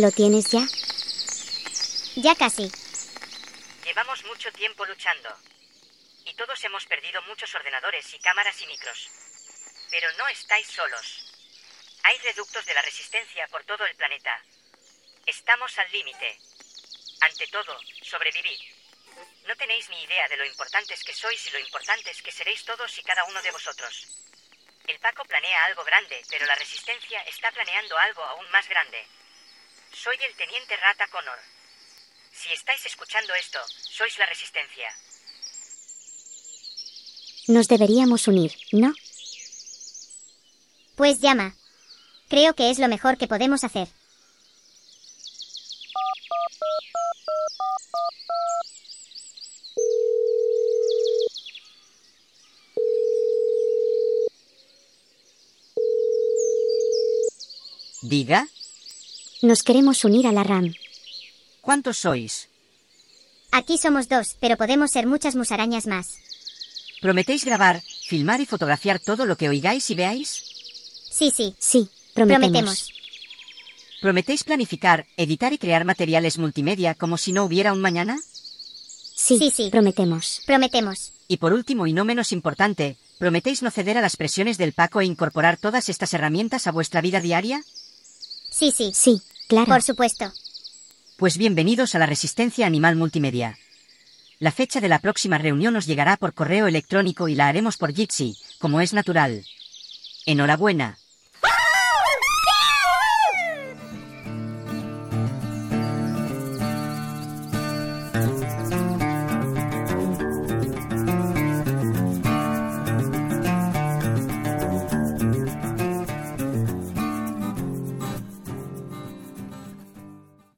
¿Lo tienes ya? Ya casi. Llevamos mucho tiempo luchando. Y todos hemos perdido muchos ordenadores y cámaras y micros. Pero no estáis solos. Hay reductos de la resistencia por todo el planeta. Estamos al límite. Ante todo, sobrevivir. No tenéis ni idea de lo importantes que sois y lo importantes que seréis todos y cada uno de vosotros. El Paco planea algo grande, pero la Resistencia está planeando algo aún más grande. Soy el Teniente Rata Connor. Si estáis escuchando esto, sois la Resistencia. Nos deberíamos unir, ¿no? Pues llama. Creo que es lo mejor que podemos hacer. ¿Diga? Nos queremos unir a la RAM. ¿Cuántos sois? Aquí somos 2, pero podemos ser muchas musarañas más. ¿Prometéis grabar, filmar y fotografiar todo lo que oigáis y veáis? Sí. Sí, prometemos. ¿Prometéis planificar, editar y crear materiales multimedia como si no hubiera un mañana? Sí, prometemos. Prometemos. Y por último y no menos importante, ¿prometéis no ceder a las presiones del Paco e incorporar todas estas herramientas a vuestra vida diaria? Sí. Sí, claro. Por supuesto. Pues bienvenidos a la Resistencia Animal Multimedia. La fecha de la próxima reunión os llegará por correo electrónico y la haremos por Jitsi, como es natural. Enhorabuena.